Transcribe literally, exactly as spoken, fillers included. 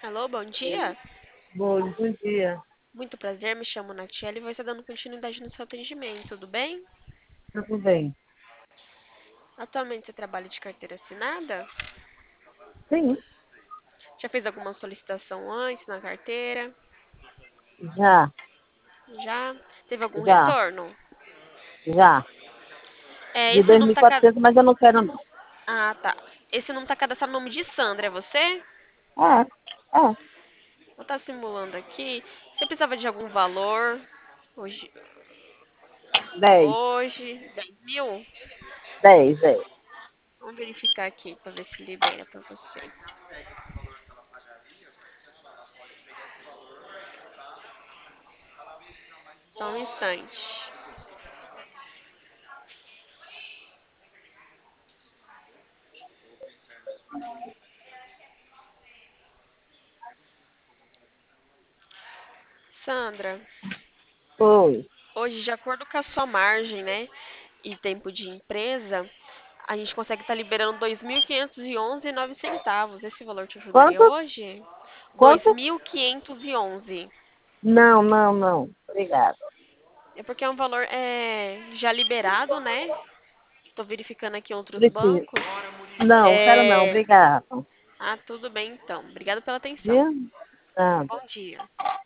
Alô, bom dia. Bom, bom dia. Muito prazer, me chamo Natiele e vou estar dando continuidade no seu atendimento, tudo bem? Tudo bem? Atualmente você trabalha de carteira assinada? Sim, Já fez alguma solicitação antes na carteira? já, Já? Teve algum já, retorno? já. É, De esse nome tá ca... dois mil e quatrocentos, mas eu não quero não. Ah, tá. Esse nome tá cadastrado no nome de Sandra, é você? É, é, Vou estar simulando aqui. Você precisava de algum valor? Hoje, dez, hoje, dez mil? dez, é. Vamos verificar aqui para ver se libera para você. Só um instante. Sandra, Foi. hoje, de acordo com a sua margem, né, e tempo de empresa, a gente consegue estar liberando dois mil quinhentos e onze e nove centavos. Esse valor te ajudaria Quanto? hoje? Quanto? dois mil quinhentos e onze. Não, não, não. Obrigada. É porque é um valor é, já liberado, né? Estou verificando aqui outros Preciso. bancos. Não, quero não, É... obrigada. Ah, tudo bem então. Obrigada pela atenção. Viu? Nada. Bom dia.